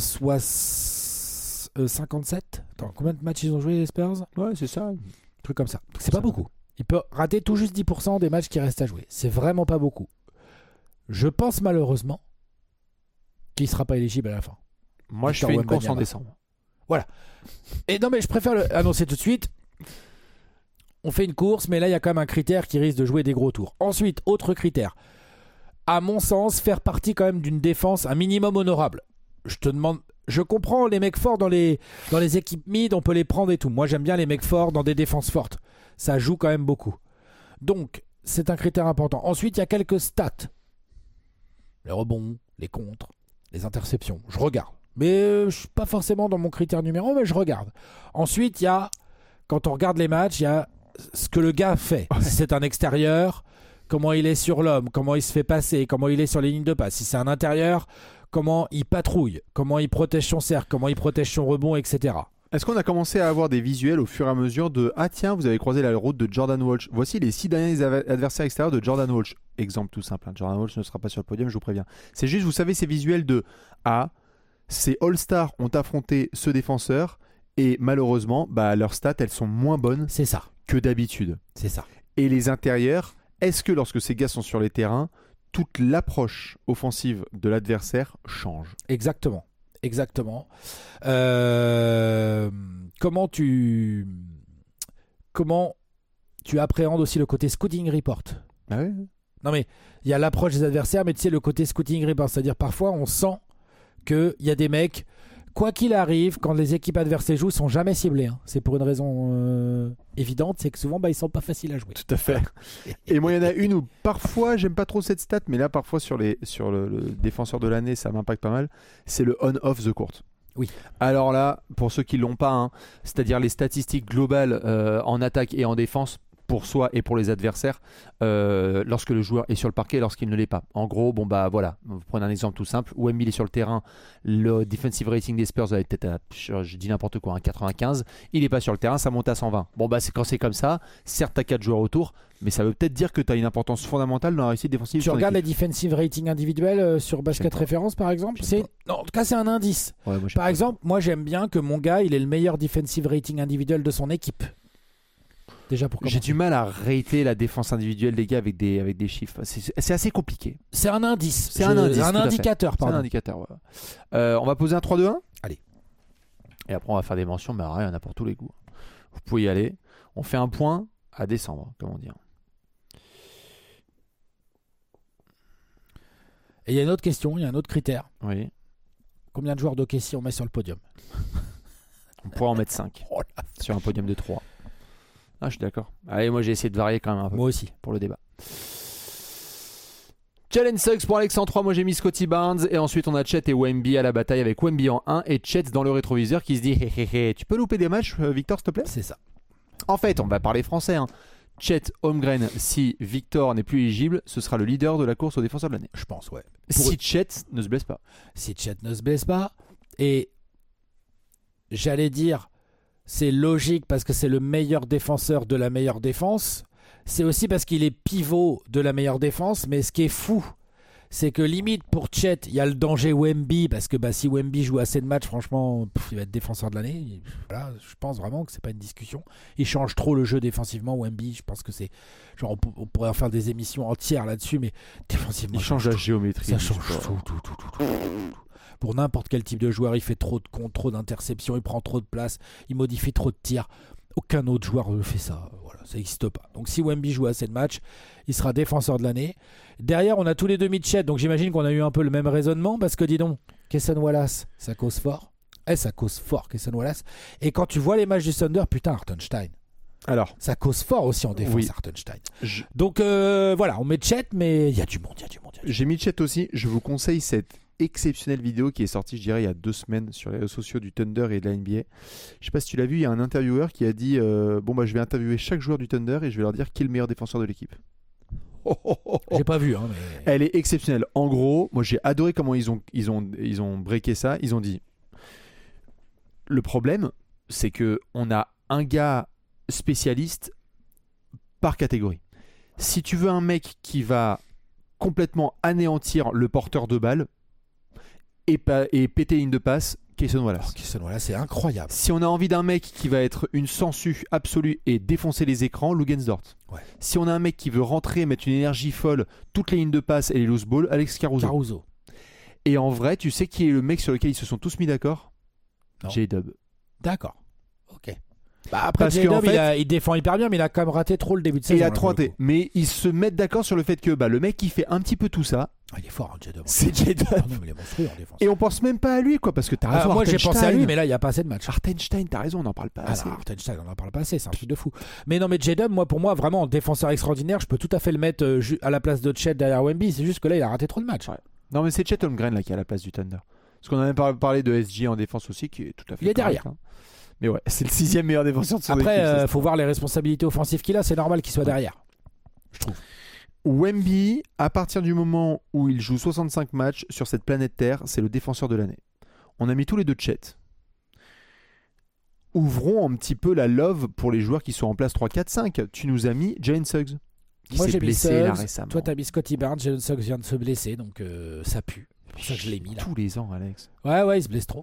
Speaker 2: 57. Attends, combien de matchs ils ont joué les Spurs ?
Speaker 1: Ouais, c'est ça. Un
Speaker 2: truc comme ça. C'est pas beaucoup. Il peut rater tout juste 10% des matchs qui restent à jouer. C'est vraiment pas beaucoup. Je pense malheureusement qu'il ne sera pas éligible à la fin.
Speaker 1: Moi, je fais une course en décembre.
Speaker 2: Voilà. Et non, mais je préfère l'annoncer tout de suite. On fait une course, mais là, il y a quand même un critère qui risque de jouer des gros tours. Ensuite, autre critère. À mon sens, faire partie quand même d'une défense un minimum honorable. Je comprends les mecs forts dans les équipes mid, on peut les prendre et tout. Moi, j'aime bien les mecs forts dans des défenses fortes. Ça joue quand même beaucoup. Donc, c'est un critère important. Ensuite, il y a quelques stats. Les rebonds, les contres, les interceptions. Je regarde. Mais je ne suis pas forcément dans mon critère numéro 1, mais je regarde. Ensuite, quand on regarde les matchs, il y a ce que le gars fait. Si c'est un extérieur, comment il est sur l'homme, comment il se fait passer, comment il est sur les lignes de passe. Si c'est un intérieur, comment il patrouille, comment il protège son cercle, comment il protège son rebond, etc.
Speaker 1: Est-ce qu'on a commencé à avoir des visuels au fur et à mesure de « Ah tiens, vous avez croisé la route de Jordan Walsh. Voici les 6 derniers adversaires extérieurs de Jordan Walsh. » Exemple tout simple, hein. Jordan Walsh ne sera pas sur le podium, je vous préviens. C'est juste, vous savez, ces visuels de « Ah, ces All-Stars ont affronté ce défenseur et malheureusement, leurs stats, elles sont moins bonnes que d'habitude. »
Speaker 2: C'est ça.
Speaker 1: Et les intérieurs, est-ce que lorsque ces gars sont sur les terrains, toute l'approche offensive de l'adversaire change ?
Speaker 2: Exactement. Comment tu appréhendes aussi le côté scouting report ?
Speaker 1: Ah oui.
Speaker 2: Non mais il y a l'approche des adversaires, mais tu sais le côté scouting report, c'est-à-dire parfois on sent qu'il y a des mecs, quoi qu'il arrive, quand les équipes adverses jouent, ils sont jamais ciblés. Hein. C'est pour une raison évidente, c'est que souvent ils sont pas faciles à jouer.
Speaker 1: Tout à fait. Et moi il y en a une où parfois j'aime pas trop cette stat, mais là parfois sur le défenseur de l'année ça m'impacte pas mal. C'est le on-off the court.
Speaker 2: Oui.
Speaker 1: Alors là, pour ceux qui l'ont pas, hein, c'est-à-dire les statistiques globales en attaque et en défense pour soi et pour les adversaires lorsque le joueur est sur le parquet et lorsqu'il ne l'est pas. En gros, voilà, vous prenez un exemple tout simple. Wemby est sur le terrain, le defensive rating des Spurs va être peut-être à, je dis n'importe quoi, un 95. Il n'est pas sur le terrain, ça monte à 120. C'est quand c'est comme ça, certes tu as 4 joueurs autour, mais ça veut peut-être dire que tu as une importance fondamentale dans la réussite défensive.
Speaker 2: Tu regardes les defensive rating individuels sur Basket Référence par exemple, en tout cas c'est un indice.
Speaker 1: Ouais,
Speaker 2: par exemple, moi j'aime bien que mon gars il ait le meilleur defensive rating individuel de son équipe. Déjà pour
Speaker 1: J'ai du mal à rater la défense individuelle des gars avec des chiffres. C'est assez compliqué.
Speaker 2: C'est un indice.
Speaker 1: C'est un
Speaker 2: indicateur.
Speaker 1: C'est un indicateur. Voilà. On va poser un 3-2-1.
Speaker 2: Allez.
Speaker 1: Et après on va faire des mentions, mais rien, il y en a pour tous les goûts. Vous pouvez y aller. On fait un point à décembre, comment dire.
Speaker 2: Et il y a une autre question, il y a un autre critère.
Speaker 1: Oui.
Speaker 2: Combien de joueurs d'OKC on met sur le podium ?
Speaker 1: On pourrait en mettre 5 sur un podium de 3. Ah, je suis d'accord. Allez, moi j'ai essayé de varier quand même un peu.
Speaker 2: Moi aussi.
Speaker 1: Pour le débat. Challenge Sucks pour Alex en 3. Moi j'ai mis Scotty Barnes. Et ensuite on a Chet et Wemby à la bataille avec Wemby en 1. Et Chet dans le rétroviseur qui se dit hé, tu peux louper des matchs, Victor, s'il te plaît ?
Speaker 2: C'est ça.
Speaker 1: En fait, on va parler français. Hein. Chet Holmgren, si Victor n'est plus éligible, ce sera le leader de la course au défenseur de l'année.
Speaker 2: Je pense, ouais.
Speaker 1: Si Chet ne se blesse pas.
Speaker 2: Si Chet ne se blesse pas. Et j'allais dire. c'est logique parce que c'est le meilleur défenseur de la meilleure défense. C'est aussi parce qu'il est pivot de la meilleure défense. Mais ce qui est fou, c'est que limite pour Chet, il y a le danger Wemby, parce que si Wemby joue assez de matchs, franchement, il va être défenseur de l'année. Voilà, je pense vraiment que c'est pas une discussion. Il change trop le jeu défensivement, Wemby. Je pense que c'est genre on pourrait en faire des émissions entières là-dessus, mais défensivement,
Speaker 1: il change la géométrie.
Speaker 2: Ça change tout. Pour n'importe quel type de joueur, il fait trop de comptes, trop d'interceptions, il prend trop de place, il modifie trop de tirs. Aucun autre joueur ne fait ça. Voilà, ça n'existe pas. Donc si Wemby joue assez de matchs, il sera défenseur de l'année. Derrière, on a tous les deux mis Chet, donc j'imagine qu'on a eu un peu le même raisonnement, parce que dis donc, Cason Wallace, ça cause fort. Ça cause fort, Cason Wallace. Et quand tu vois les matchs du Thunder, putain, Hartenstein.
Speaker 1: Alors,
Speaker 2: ça cause fort aussi en défense,
Speaker 1: oui.
Speaker 2: Hartenstein. Donc voilà, on met Chet, mais il y a du monde.
Speaker 1: J'ai mis Chet aussi. Je vous conseille cette exceptionnelle vidéo qui est sortie, je dirais, il y a 2 semaines sur les réseaux sociaux du Thunder et de la NBA. Je sais pas si tu l'as vu, il y a un intervieweur qui a dit je vais interviewer chaque joueur du Thunder et je vais leur dire qui est le meilleur défenseur de l'équipe.
Speaker 2: J'ai pas vu, mais...
Speaker 1: Elle est exceptionnelle. En gros, moi j'ai adoré comment ils ont breaké ça. Ils ont dit le problème, c'est que on a un gars spécialiste par catégorie. Si tu veux un mec qui va complètement anéantir le porteur de balle et péter ligne de passe, Cason Wallace.
Speaker 2: Cason Wallace, c'est incroyable.
Speaker 1: Si on a envie d'un mec qui va être une sangsue absolue et défoncer les écrans, Lugensdort.
Speaker 2: Ouais.
Speaker 1: Si on a un mec qui veut rentrer et mettre une énergie folle, toutes les lignes de passe et les loose balls, Alex Caruso. Et en vrai, tu sais qui est le mec sur lequel ils se sont tous mis d'accord ? J-Dub.
Speaker 2: D'accord. Ok. Après, J-Dub, il défend hyper bien, mais il a quand même raté trop le début de saison.
Speaker 1: Il a trop raté. Mais ils se mettent d'accord sur le fait que le mec qui fait un petit peu tout ça,
Speaker 2: il est fort, J-Dub.
Speaker 1: C'est J-Dub.
Speaker 2: Il est monstrueux en défense.
Speaker 1: Et on pense même pas à lui, quoi, parce que t'as raison.
Speaker 2: Moi, j'ai pensé à lui, mais là, il n'y a pas assez de matchs.
Speaker 1: Hartenstein, t'as raison, on n'en parle pas assez.
Speaker 2: Hartenstein, on n'en parle pas assez, c'est un truc de fou. Mais non, mais J-Dub, pour moi, vraiment, défenseur extraordinaire, je peux tout à fait le mettre à la place de Chet derrière Wemby. C'est juste que là, il a raté trop de matchs.
Speaker 1: Ouais. Non, mais c'est Chet Holmgren là qui est à la place du Thunder. Parce qu'on avait parlé de SG en défense aussi, qui est tout à fait.
Speaker 2: Il est derrière.
Speaker 1: Hein. Mais ouais, c'est le 6e meilleur défenseur de son équipe.
Speaker 2: Après, faut voir les responsabilités offensives qu'il a. C'est normal qu'il soit derrière, je trouve.
Speaker 1: Wemby, à partir du moment où il joue 65 matchs sur cette planète Terre, c'est le défenseur de l'année. On a mis tous les deux Chet. Ouvrons un petit peu la love pour les joueurs qui sont en place 3, 4, 5. Tu nous as mis Jalen Suggs, qui
Speaker 2: Moi,
Speaker 1: s'est blessé
Speaker 2: Suggs,
Speaker 1: là récemment.
Speaker 2: Toi, t'as mis Scotty Barnes. Jalen Suggs vient de se blesser, donc ça pue. C'est pour ça que je l'ai mis là.
Speaker 1: Tous les ans, Alex.
Speaker 2: Ouais, il se blesse trop.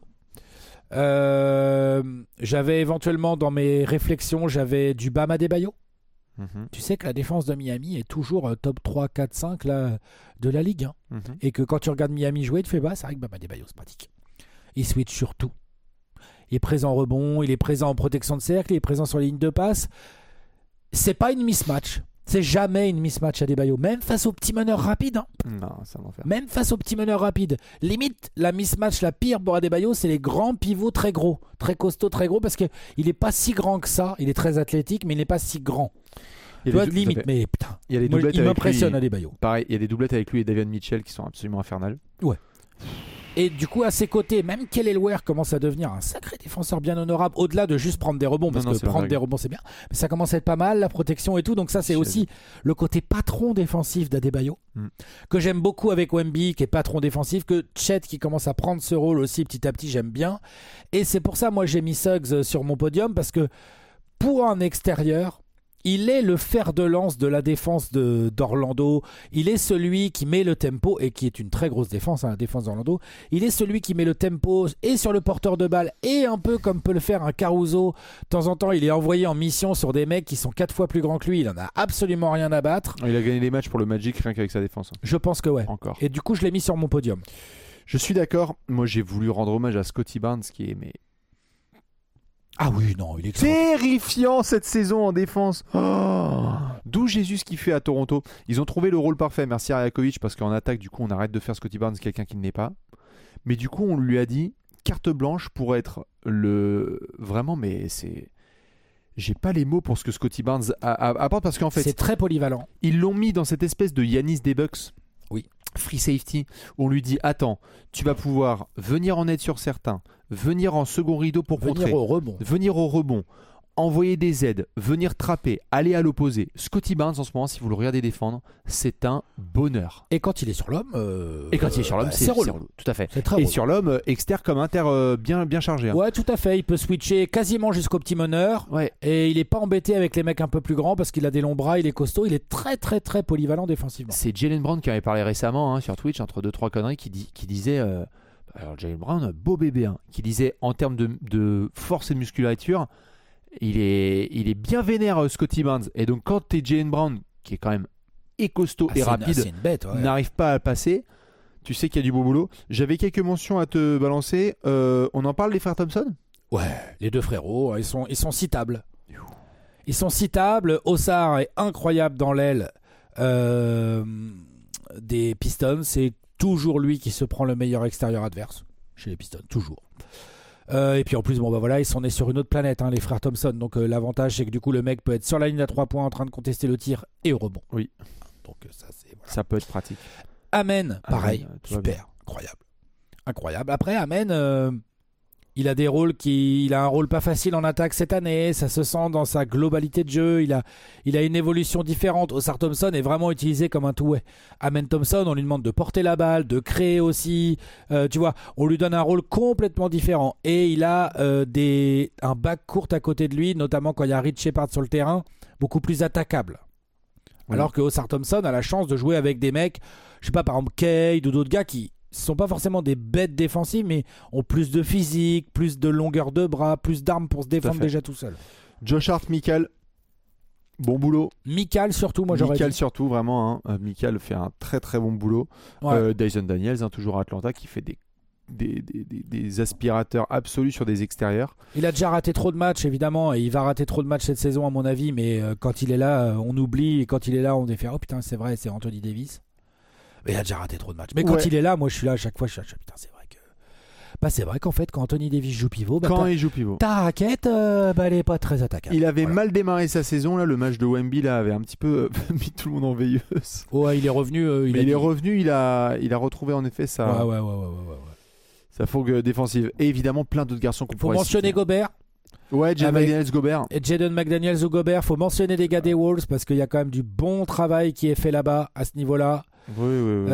Speaker 2: J'avais éventuellement dans mes réflexions, j'avais du Bam Adebayo. Tu sais que la défense de Miami est toujours top 3, 4, 5 là, de la ligue. Et que quand tu regardes Miami jouer, tu fais c'est vrai que Bam Adebayo c'est pratique. Il switch sur tout. Il est présent en rebond, il est présent en protection de cercle, il est présent sur les lignes de passe. C'est pas une mismatch. C'est jamais une mismatch Adebayo, même face aux petits meneurs rapides.
Speaker 1: Non, ça m'en fait.
Speaker 2: Même face aux petits meneurs rapides. Limite, la mismatch la pire pour Adebayo, c'est les grands pivots très gros, très costauds, très gros, parce qu'il n'est pas si grand que ça. Il est très athlétique, mais il n'est pas si grand. Tu vois, limite, mais putain, il m'impressionne Adebayo.
Speaker 1: Pareil, il y a des doublettes avec lui et Davion Mitchell qui sont absolument infernales.
Speaker 2: Ouais. Et du coup, à ses côtés, même Kelly Ware commence à devenir un sacré défenseur bien honorable, au-delà de juste prendre des rebonds, parce que prendre des rebonds, c'est bien. Mais ça commence à être pas mal, la protection et tout. Donc ça, c'est aussi le côté patron défensif d'Adebayo, que j'aime beaucoup avec Wemby, qui est patron défensif, que Chet, qui commence à prendre ce rôle aussi petit à petit, j'aime bien. Et c'est pour ça, moi, j'ai mis Suggs sur mon podium, parce que pour un extérieur, il est le fer de lance de la défense d'Orlando. Il est celui qui met le tempo, et qui est une très grosse défense, la défense d'Orlando. Il est celui qui met le tempo et sur le porteur de balle, et un peu comme peut le faire un Caruso. De temps en temps, il est envoyé en mission sur des mecs qui sont 4 fois plus grands que lui. Il en a absolument rien à battre.
Speaker 1: Il a gagné les matchs pour le Magic rien qu'avec sa défense.
Speaker 2: Je pense que ouais.
Speaker 1: Encore.
Speaker 2: Et du coup, je l'ai mis sur mon podium.
Speaker 1: Je suis d'accord. Moi, j'ai voulu rendre hommage à Scotty Barnes, qui est
Speaker 2: Ah oui, non, il est
Speaker 1: terrifiant cette saison en défense. D'où Jésus qui fait à Toronto. Ils ont trouvé le rôle parfait. Merci à Rajakovic, parce qu'en attaque, du coup, on arrête de faire Scotty Barnes quelqu'un qui ne l'est pas. Mais du coup, on lui a dit carte blanche pour être vraiment, mais c'est. J'ai pas les mots pour ce que Scotty Barnes apporte, parce qu'en fait,
Speaker 2: c'est très polyvalent.
Speaker 1: Ils l'ont mis dans cette espèce de Giannis des Bucks.
Speaker 2: Oui.
Speaker 1: Free safety, où on lui dit attends, tu vas pouvoir venir en aide sur certains, venir en second rideau pour contrer,
Speaker 2: venir au rebond,
Speaker 1: envoyer des aides, venir trapper, aller à l'opposé. Scotty Barnes, en ce moment, si vous le regardez défendre, c'est un bonheur.
Speaker 2: Et quand il est sur l'homme,
Speaker 1: c'est relou. Tout à fait.
Speaker 2: C'est très
Speaker 1: Et
Speaker 2: relou.
Speaker 1: sur l'homme, externe comme inter, bien chargé. Hein.
Speaker 2: Ouais, tout à fait. Il peut switcher quasiment jusqu'au petit meneur.
Speaker 1: Ouais.
Speaker 2: Et il est pas embêté avec les mecs un peu plus grands parce qu'il a des longs bras, il est costaud, il est très très très polyvalent défensivement.
Speaker 1: C'est Jaylen Brown qui avait parlé récemment sur Twitch, entre 2-3 conneries, qui disait... alors Jaylen Brown, beau bébé, qui disait en termes de force et de musculature, il est bien vénère, Scotty Barnes. Et donc quand t'es Jaylen Brown, qui est quand même costaud et rapide,
Speaker 2: c'est une bête, ouais.
Speaker 1: n'arrive pas à le passer, tu sais qu'il y a du beau boulot. J'avais quelques mentions à te balancer. On en parle des frères Thompson ?
Speaker 2: Ouais, les deux frérots, ils sont citables. Ils sont citables. Ossard est incroyable dans l'aile des Pistons. C'est toujours lui qui se prend le meilleur extérieur adverse chez les Pistons, toujours. Et puis en plus, ils sont nés sur une autre planète, les frères Thompson. Donc l'avantage, c'est que du coup, le mec peut être sur la ligne à 3 points en train de contester le tir et au rebond.
Speaker 1: Oui.
Speaker 2: Donc
Speaker 1: ça peut être pratique.
Speaker 2: Amen, pareil, super, incroyable. Après, Amen, il a des rôles il a un rôle pas facile en attaque cette année. Ça se sent dans sa globalité de jeu. Il a une évolution différente. Ossard Thompson est vraiment utilisé comme un two-way. Amen Thompson, on lui demande de porter la balle, de créer aussi. Tu vois, on lui donne un rôle complètement différent. Et il a un back court à côté de lui, notamment quand il y a Rich Shepard sur le terrain, beaucoup plus attaquable. Oui. Alors que Ossard Thompson a la chance de jouer avec des mecs, je sais pas, par exemple Cade ou d'autres gars qui sont pas forcément des bêtes défensives, mais ont plus de physique, plus de longueur de bras, plus d'armes pour se défendre déjà tout seul.
Speaker 1: Josh Hart, Mikal, bon boulot.
Speaker 2: Mikal surtout, moi j'aurais dit.
Speaker 1: Mikal surtout, vraiment. Mikal fait un très très bon boulot.
Speaker 2: Ouais.
Speaker 1: Dyson Daniels, toujours à Atlanta, qui fait des aspirateurs absolus sur des extérieurs.
Speaker 2: Il a déjà raté trop de matchs, évidemment, et il va rater trop de matchs cette saison, à mon avis, mais quand il est là, on oublie, et quand il est là, on est fait « Oh putain, c'est vrai, c'est Anthony Davis ». Mais il a déjà raté trop de matchs. Mais quand il est là, moi je suis là à chaque fois, je suis là, putain, c'est vrai que... c'est vrai qu'en fait, quand Anthony Davis joue pivot,
Speaker 1: il joue pivot,
Speaker 2: ta raquette, elle est pas très attaquable.
Speaker 1: Il avait mal démarré sa saison, là, le match de Wemby là, avait un petit peu mis tout le monde en veilleuse.
Speaker 2: Ouais, il est revenu.
Speaker 1: Il a retrouvé en effet sa fougue défensive. Et évidemment, plein d'autres garçons qu'on pourrait
Speaker 2: citer. Faut mentionner Gobert.
Speaker 1: Ouais, Jaden McDaniels, Gobert.
Speaker 2: Et Jaden McDaniels ou Gobert, faut mentionner des gars des Wolves parce qu'il y a quand même du bon travail qui est fait là-bas, à ce niveau-là.
Speaker 1: Oui.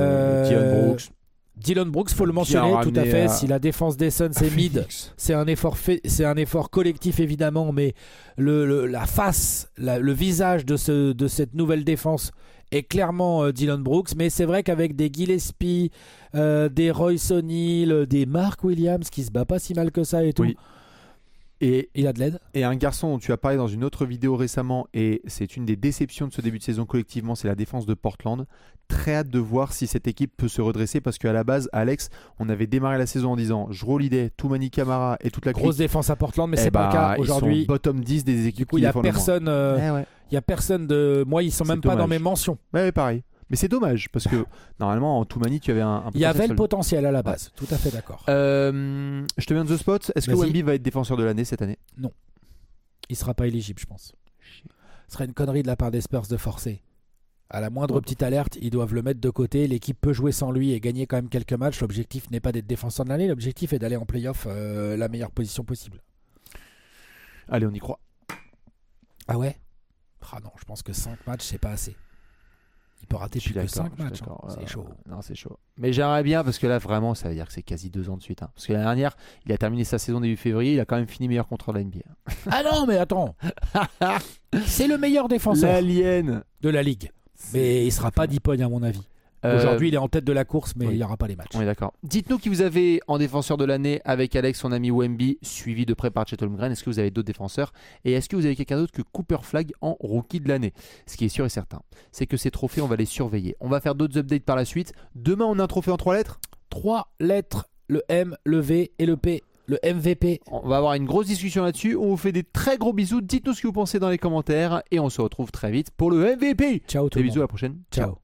Speaker 2: Dylan Brooks, faut le mentionner, tout à fait. Si la défense des Suns est mid, c'est un effort collectif évidemment, mais la face, le visage de cette nouvelle défense est clairement Dylan Brooks. Mais c'est vrai qu'avec des Gillespie, des Royce O'Neal, des Mark Williams qui se bat pas si mal que ça et tout.
Speaker 1: Oui. Et
Speaker 2: il a de l'aide.
Speaker 1: Et un garçon dont tu as parlé dans une autre vidéo récemment, et c'est une des déceptions de ce début de saison collectivement, c'est la défense de Portland. Très hâte de voir si cette équipe peut se redresser, parce qu'à la base, Alex, on avait démarré la saison en disant Jrue Holiday, Toumani Camara et toute la
Speaker 2: grosse défense à Portland, mais c'est pas le cas aujourd'hui.
Speaker 1: Ils sont bottom 10 des équipes.
Speaker 2: Du coup, il y a personne. Il y a personne de. Moi, ils sont même pas dans mes mentions.
Speaker 1: Ouais, pareil. Mais c'est dommage, parce que normalement, en Toumani, tu avais un potentiel.
Speaker 2: Il y avait le potentiel à la base, tout à fait d'accord.
Speaker 1: Je te mets on the spot. Est-ce que Wemby va être défenseur de l'année cette année ?
Speaker 2: Non. Il sera pas éligible, je pense. Ce serait une connerie de la part des Spurs de forcer. À la moindre petite alerte, ils doivent le mettre de côté. L'équipe peut jouer sans lui et gagner quand même quelques matchs. L'objectif n'est pas d'être défenseur de l'année. L'objectif est d'aller en play-off la meilleure position possible.
Speaker 1: Allez, on y croit.
Speaker 2: Ah ouais ? Ah non, je pense que 5 matchs, c'est pas assez. Il peut rater plus que 5 matchs. C'est chaud.
Speaker 1: Non, c'est chaud. Mais j'aimerais bien, parce que là, vraiment, ça veut dire que c'est quasi 2 ans de suite. Parce que l'année dernière, il a terminé sa saison début février. Il a quand même fini meilleur contre la NBA.
Speaker 2: Ah non, mais attends. C'est le meilleur défenseur
Speaker 1: l'alien
Speaker 2: de la ligue. Mais il sera pas 10 points, à mon avis. Aujourd'hui, il est en tête de la course, mais il n'y aura pas les matchs.
Speaker 1: On est d'accord. Dites-nous qui vous avez en défenseur de l'année avec Alex, son ami Wemby, suivi de près par Chet Holmgren. Est-ce que vous avez d'autres défenseurs ? Et est-ce que vous avez quelqu'un d'autre que Cooper Flagg en rookie de l'année ? Ce qui est sûr et certain, c'est que ces trophées, on va les surveiller. On va faire d'autres updates par la suite. Demain, on a un trophée en 3 lettres ?
Speaker 2: 3 lettres, le M, le V et le P. Le MVP.
Speaker 1: On va avoir une grosse discussion là-dessus. On vous fait des très gros bisous. Dites-nous ce que vous pensez dans les commentaires. Et on se retrouve très vite pour le MVP.
Speaker 2: Ciao tout le monde.
Speaker 1: Bisous, à la prochaine.
Speaker 2: Ciao.